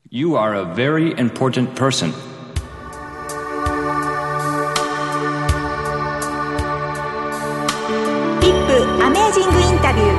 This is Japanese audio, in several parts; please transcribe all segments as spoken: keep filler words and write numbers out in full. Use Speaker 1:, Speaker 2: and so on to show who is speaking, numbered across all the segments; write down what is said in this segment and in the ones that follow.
Speaker 1: You are a very important person.
Speaker 2: ビップアメージングインタビュー。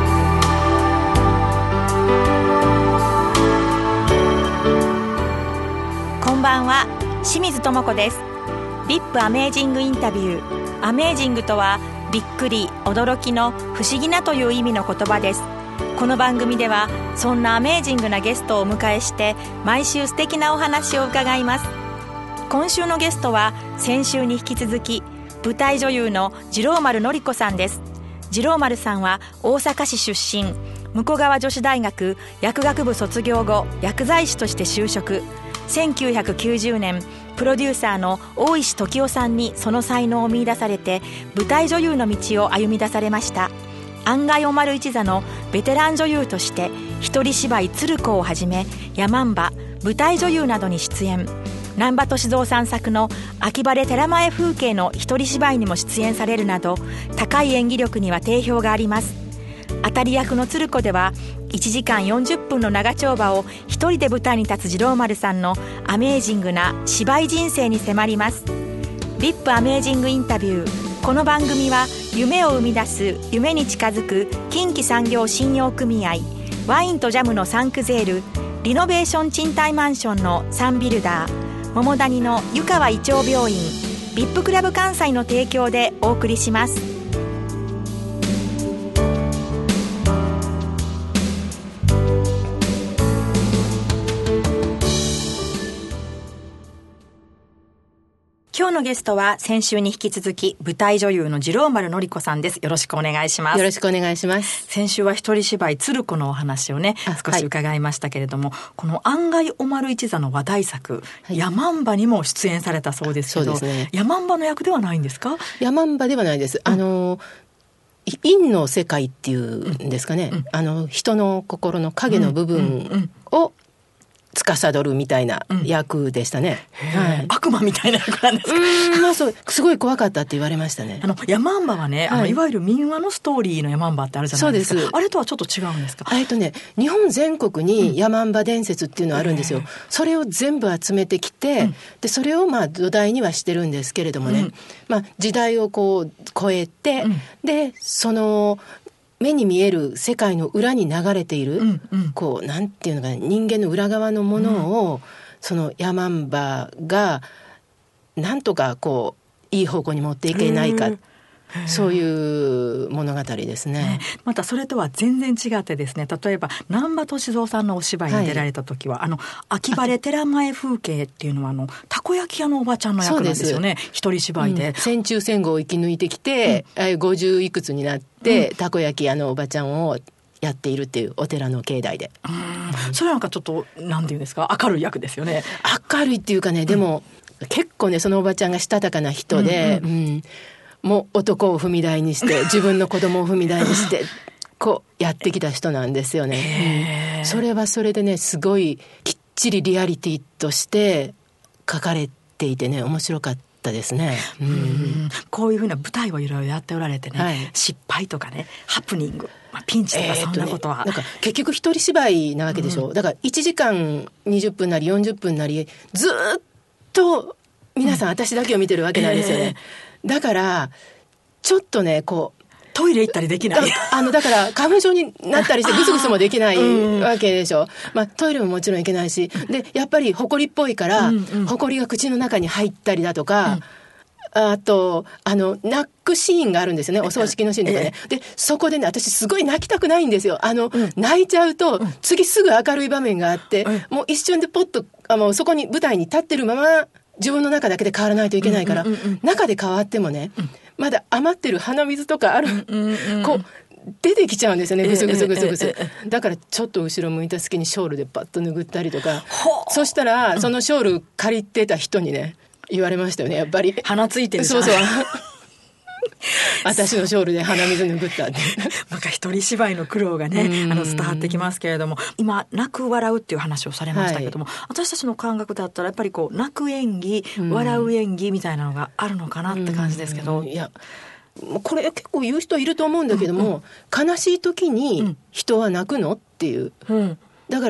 Speaker 2: こんばんは、清水智子です。ビップアメージングインタビュー。アメージングとはびっくり、驚きの不思議なという意味の言葉です。この番組ではそんなアメージングなゲストをお迎えして毎週素敵なお話を伺います。今週のゲストは先週に引き続き舞台女優の次郎丸のり子さんです。次郎丸さんは大阪市出身、武庫川女子大学薬学部卒業後薬剤師として就職。せんきゅうひゃくきゅうじゅうねんプロデューサーの大石時夫さんにその才能を見出されて舞台女優の道を歩み出されました。案外お丸一座のベテラン女優として一人芝居鶴子をはじめヤマンバ、舞台女優などに出演。難波歳三さん作の秋晴れ寺前風景の一人芝居にも出演されるなど高い演技力には定評があります。当たり役の鶴子ではいちじかんよんじゅっぷんの長丁場を一人で舞台に立つ次郎丸さんのアメージングな芝居人生に迫ります。ビップアメージングインタビュー。この番組は夢を生み出す、夢に近づく近畿産業信用組合、ワインとジャムのサンクゼール、リノベーション賃貸マンションのサンビルダー、桃谷の湯川胃腸病院、ビップクラブ関西の提供でお送りします。今日のゲストは先週に引き続き舞台女優の次郎丸のり子さんです。よろしくお願いします。
Speaker 3: よろしくお願いします。
Speaker 2: 先週は一人芝居鶴子のお話をね少し伺いましたけれども、はい、この案外お丸一座の話題作、はい、ヤマンバにも出演されたそうですけど、そうですね、ヤマンバの役ではないんですか？
Speaker 3: ヤマンバではないです。あの陰の世界っていうんですかね、うん、あの人の心の影の部分を司るみたいな役でしたね、
Speaker 2: うんはい、悪魔みたいな役なんですか？
Speaker 3: うん、まあ、そうすごい怖かったって言われましたね。
Speaker 2: あのヤマンバはね、はい、あのいわゆる民話のストーリーのヤマンバってあるじゃないですか。そうです。あれとはちょっと違うんですか？
Speaker 3: えっとね、日本全国にヤマンバ伝説っていうのがあるんですよ、うん、それを全部集めてきて、うん、でそれをまあ土台にはしてるんですけれどもね、うんまあ、時代をこう超えて、うん、でその目に見える世界の裏に流れている、うんうん、こうなんていうのかな、人間の裏側のものを、うん、そのヤマンバがなんとかこういい方向に持っていけないか、そういう物語ですね。
Speaker 2: またそれとは全然違ってですね、例えば難波歳三さんのお芝居に出られた時は、はい、あの秋晴れ寺前風景っていうのはあのたこ焼き屋のおばちゃんの役なんですよね。一人芝居で、うん、
Speaker 3: 戦中戦後を生き抜いてきて、うん、ごじゅういくつになって、うん、たこ焼き屋のおばちゃんをやっているっていうお寺の境内で、
Speaker 2: うん、それなんかちょっとなんていうんですか、明るい役ですよね。
Speaker 3: 明るいっていうかね、でも、うん、結構ねそのおばちゃんがしたたかな人で、うんうんうん、もう男を踏み台にして自分の子供を踏み台にしてこうやってきた人なんですよね、うん、それはそれでねすごいきっちりリアリティとして書かれていてね面白かったですね、うんうん、
Speaker 2: こういうふうな舞台をいろいろやっておられてね、はい、失敗とかねハプニング、まあ、ピンチとかそんなことは、
Speaker 3: えーとね、なんか結局一人芝居なわけでしょ、うん、だからいちじかんにじゅっぷんなりよんじゅっぷんなりずっと皆さん私だけを見てるわけなんですよね、えー、だからちょっでこう
Speaker 2: トイレ行ったりできない。
Speaker 3: あのだから花粉症になったりしてグスグスもできないわけでしょ、まあ、トイレももちろんいけないし、でやっぱりホコリっぽいから、うんうん、ホコリが口の中に入ったりだとか、うん、あとあの泣くシーンがあるんですよね、お葬式のシーンとかね、でそこでね私すごい泣きたくないんですよ。あの、うん、泣いちゃうと、うん、次すぐ明るい場面があって、うん、もう一瞬でポッとあのそこに舞台に立ってるまま自分の中だけで変わらないといけないから、うんうんうんうん、中で変わってもね、うん、まだ余ってる鼻水とかある、うんうんうん、こう出てきちゃうんですよね、ぐすぐすぐすぐす、だからちょっと後ろ向いた隙にショールでパッと拭ったりとか、そしたらそのショール借りてた人にね言われましたよね、やっぱり
Speaker 2: 鼻ついてるじゃん。
Speaker 3: そうそう私のショールで鼻水拭ったって
Speaker 2: なんか一人芝居の苦労がねあの伝わってきますけれども、今泣く笑うっていう話をされましたけども、はい、私たちの感覚だったらやっぱりこう泣く演技、笑う演技みたいなのがあるのかなって感じですけど、
Speaker 3: いやこれ結構言う人いると思うんだけども、うんうん、悲しい時に人は泣くのっていう、うん、だから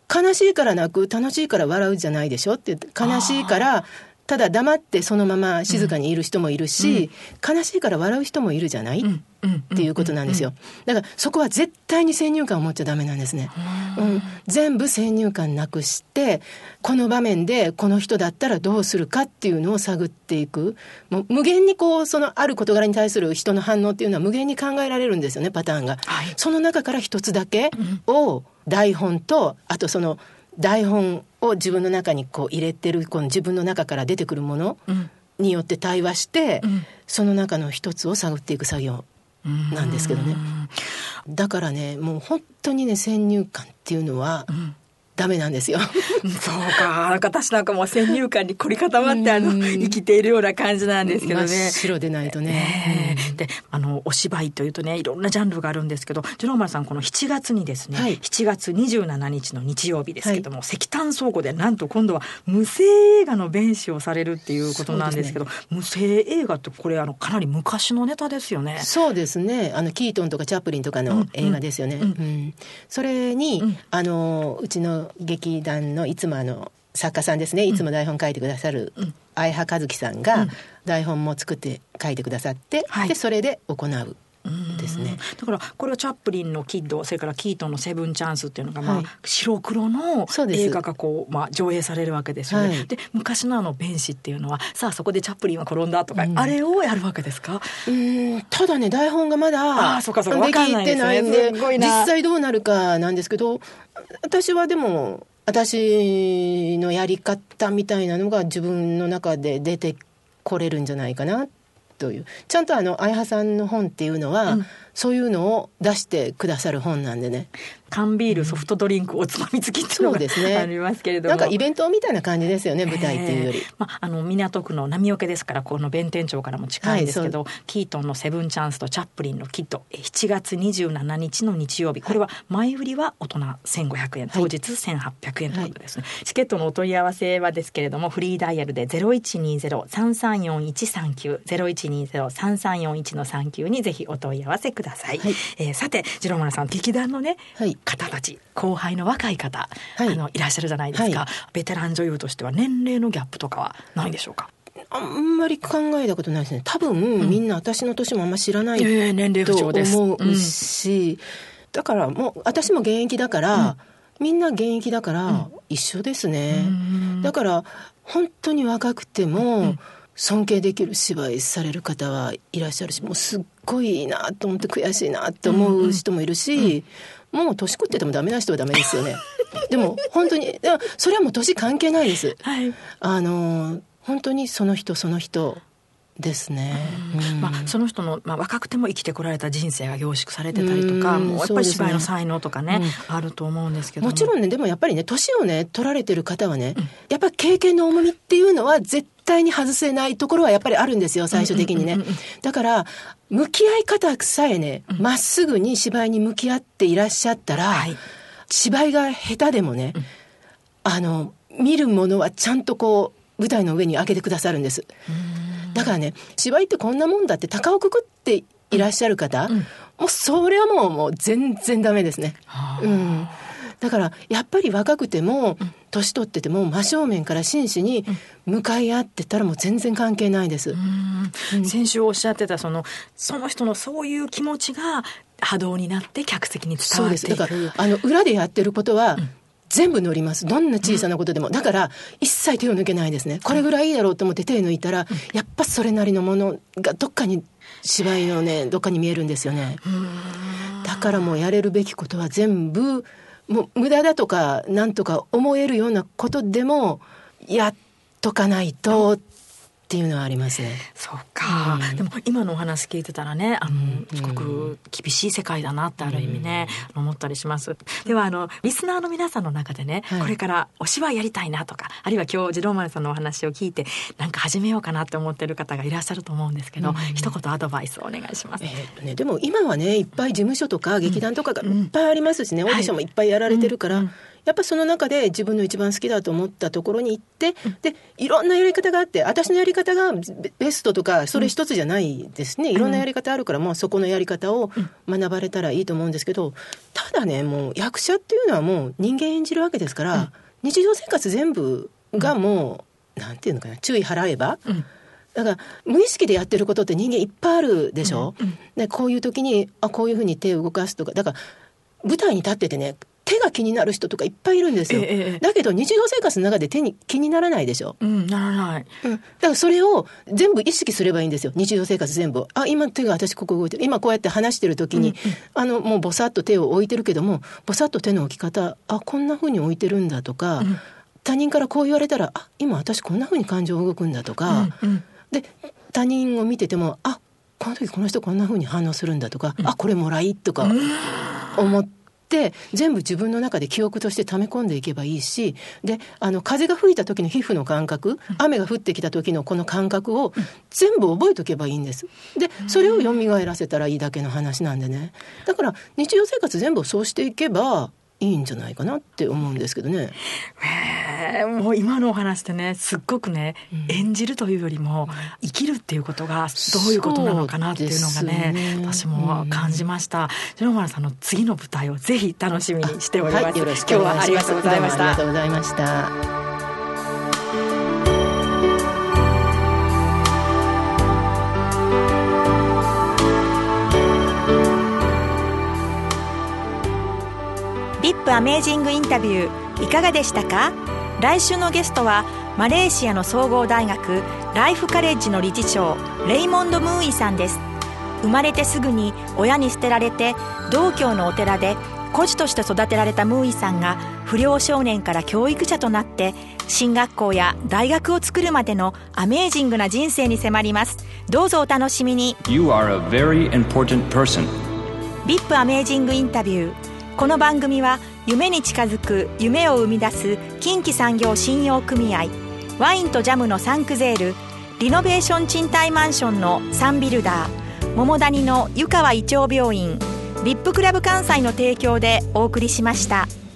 Speaker 3: 悲しいから泣く、楽しいから笑うじゃないでしょって言って、悲しいからただ黙ってそのまま静かにいる人もいるし、うん、悲しいから笑う人もいるじゃない、うん、っていうことなんですよ。だからそこは絶対に先入観を持っちゃダメなんですね、うん、全部先入観なくして、この場面でこの人だったらどうするかっていうのを探っていく。もう無限にこうそのある事柄に対する人の反応っていうのは無限に考えられるんですよね、パターンが、はい、その中から一つだけを台本と、あとその台本を自分の中にこう入れてるこの自分の中から出てくるものによって対話して、うん、その中の一つを探っていく作業なんですけどね。だからね、もう本当にね、先入観っていうのは、うんダメなんですよ
Speaker 4: そうか、なんか私なんかもう先入観に凝り固まってあの生きているような感じなんですけどね。
Speaker 3: 真っ白でないとね、
Speaker 4: えー、であのお芝居というとね、いろんなジャンルがあるんですけど、ジローマルさん、このしちがつにですね、はい、しちがつにじゅうしちにちの日曜日ですけども、はい、石炭倉庫でなんと今度は無声映画の弁士をされるっていうことなんですけど、ね、無声映画ってこれあのかなり昔のネタですよね。
Speaker 3: そうですね、あのキートンとかチャップリンとかの映画ですよね、うんうんうん、それに、うん、あのうちの劇団のいつもあの作家さんですね、いつも台本書いてくださる相葉和樹さんが台本も作って書いてくださって、うん、でそれで行うですね。
Speaker 4: だからこれはチャップリンのキッド、それからキートンのセブンチャンスっていうのが、まあはい、白黒の映画がこう、まあ、上映されるわけですよね、はい、で昔のあの弁士っていうのはさあそこでチャップリンは転んだとか、うん、あれをやるわけですか。
Speaker 3: うーん、ただね、台本がまだできてないんで、実際どうなるかなんですけど、私はでも私のやり方みたいなのが自分の中で出てこれるんじゃないかなという。ちゃんとあの相葉さんの本っていうのは、うん、そういうのを出してくださる本なんでね。
Speaker 4: 缶ビール、ソフトドリンクおつまみ付きっていうのが、ね、ありますけれども、
Speaker 3: なんかイベントみたいな感じですよね、舞台っていうより、
Speaker 4: まあ、あの港区の浪岡ですから、この弁天町からも近いんですけど、はい、キートンのセブンチャンスとチャップリンのキッド、しちがつにじゅうしちにちの日曜日、これは前売りは大人せんごひゃくえん、当日せんはっぴゃくえんということですね、はい、チケットのお問い合わせはですけれども、フリーダイヤルで ゼロいちにゼロ さんさんよんいち さんきゅう ゼロいちにゼロ さんさんよんいち のさんきゅうにぜひお問い合わせください、はい、えー、さてジローマルさん、劇団のね、はい、方たち、後輩の若い方、はい、あのいらっしゃるじゃないですか、はい、ベテラン女優としては年齢のギャップとかはないでしょうか。
Speaker 3: あんまり考えたことないですね。多分、うん、みんな私の年もあんま知らないと思うし、だからもう私も現役だから、うん、みんな現役だから、うん、一緒ですね。だから本当に若くても、うん、尊敬できる芝居される方はいらっしゃるし、もうすっごいいいなと思って悔しいなって思う人もいるし、うんうんうん、もう年食っててもダメな人はダメですよねでも本当にそれはもう年関係ないです、はい、あの本当にその人その人ですね、うん
Speaker 4: まあ、その人の、まあ、若くても生きてこられた人生が凝縮されてたりとか、もうやっぱり芝居の才能とかね、うん、あると思うんですけども、
Speaker 3: もちろんね、でもやっぱりね、年をね取られてる方はね、うん、やっぱり経験の重みっていうのは絶対に外せないところはやっぱりあるんですよ、最終的にね、うんうんうんうん、だから向き合い方さえね、ま、うん、っすぐに芝居に向き合っていらっしゃったら、はい、芝居が下手でもね、うん、あの見るものはちゃんとこう舞台の上に上げてくださるんです。だからね、芝居ってこんなもんだって高をくくっていらっしゃる方、うん、もうそれはもう、もう全然ダメですね、うん、だからやっぱり若くても、うん、年取ってても真正面から真摯に向かい合ってたらもう全然関係ないです。うん
Speaker 4: うん、先週おっしゃってたその、その人のそういう気持ちが波動になって客席に伝わっていく。そうです。
Speaker 3: だからあの裏でやってることは、うん全部乗ります。どんな小さなことでも、うん、だから一切手を抜けないですね。これぐらいいいだろうと思って手を抜いたら、うん、やっぱそれなりのものがどっかに芝居のねどっかに見えるんですよね。だからもうやれるべきことは全部もう無駄だとかなんとか思えるようなことでもやっとかないとっていうのはありますね。
Speaker 4: そうか、うん、でも今のお話聞いてたらね、あの、うん、すごく厳しい世界だなってある意味ね、うん、思ったりします。ではあのリスナーの皆さんの中でね、はい、これからお芝居やりたいなとか、あるいは今日ジローマルさんのお話を聞いてなんか始めようかなって思ってる方がいらっしゃると思うんですけど、うん、一言アドバイスをお願いします。
Speaker 3: えーとね、でも今はねいっぱい事務所とか劇団とかがいっぱいありますしね、うん、オーディションもいっぱいやられてるから、うんうん、 やっぱその中で自分の一番好きだと思ったところに行って、うん、でいろんなやり方があって、私のやり方がベストとかそれ一つじゃないですね、うん、いろんなやり方あるから、もうそこのやり方を学ばれたらいいと思うんですけど、ただね、もう役者っていうのはもう人間演じるわけですから、うん、日常生活全部がもう、うん、なんていうのかな、注意払えば、うん、だから無意識でやってることって人間いっぱいあるでしょ、うんうん、でこういう時にあこういうふうに手を動かすとか、だから舞台に立っててね、手が気になる人とかいっぱいいるんですよ、ええ、だけど日常生活の中で手に気にならないでしょ、
Speaker 4: うん、ならない、
Speaker 3: うん、だからそれを全部意識すればいいんですよ。日常生活全部、あ今手が私ここ動いてる、今こうやって話してる時に、うんうん、あのもうボサッと手を置いてるけども、ボサッと手の置き方、あこんな風に置いてるんだとか、うん、他人からこう言われたら、あ今私こんな風に感情動くんだとか、うんうん、で他人を見てても、あこの時この人こんな風に反応するんだとか、うん、あこれもらいとか思ってで全部自分の中で記憶として溜め込んでいけばいいし、であの風が吹いた時の皮膚の感覚、雨が降ってきた時のこの感覚を全部覚えておけばいいんです。でそれを蘇らせたらいいだけの話なんでね、だから日常生活全部そうしていけばいいんじゃないかなって思うんですけどね。
Speaker 4: へー、もう今のお話ってね、すっごくね、うん、演じるというよりも生きるっていうことがどういうことなのかなっていうのがね、ね私も感じました。白丸さんの次の舞台をぜひ楽しみにしております。はい、よろしくお願いします。今日はありがとうございました。
Speaker 3: ありがとうございました。
Speaker 2: ビップ アメージングインタビューいかがでしたか？来週のゲストはマレーシアの総合大学ライフカレッジの理事長レイモンド・ムーイさんです。生まれてすぐに親に捨てられて道教のお寺で孤児として育てられたムーイさんが不良少年から教育者となって進学校や大学を作るまでのアメージングな人生に迫ります。どうぞお楽しみに。
Speaker 1: You are a very important person.
Speaker 2: ビップ アメージングインタビュー。この番組は夢に近づく夢を生み出す近畿産業信用組合、ワインとジャムのサンクゼール、リノベーション賃貸マンションのサンビルダー、桃谷の湯川胃腸病院、ビップクラブ関西の提供でお送りしました。